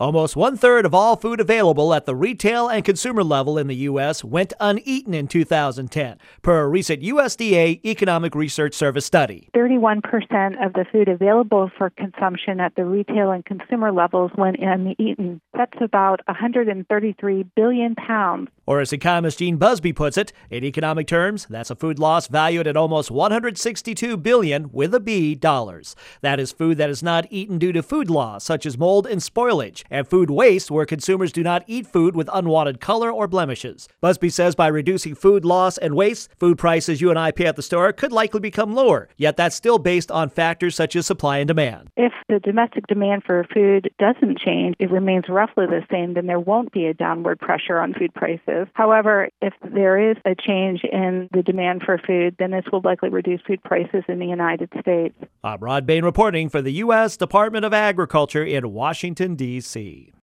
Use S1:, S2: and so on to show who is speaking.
S1: Almost one-third of all food available at the retail and consumer level in the U.S. went uneaten in 2010, per a recent USDA Economic Research Service study.
S2: 31% of the food available for consumption at the retail and consumer levels went uneaten. That's about 133 billion pounds.
S1: Or as economist Gene Busby puts it, in economic terms, that's a food loss valued at almost $162 billion with a B dollars. That is food that is not eaten due to food loss, such as mold and spoilage, and food waste, where consumers do not eat food with unwanted color or blemishes. Busby says by reducing food loss and waste, food prices you and I pay at the store could likely become lower, yet that's still based on factors such as supply and demand.
S2: If the domestic demand for food doesn't change, it remains roughly the same, then there won't be a downward pressure on food prices. However, if there is a change in the demand for food, then this will likely reduce food prices in the United States.
S1: I'm Rod Bain reporting for the U.S. Department of Agriculture in Washington, D.C.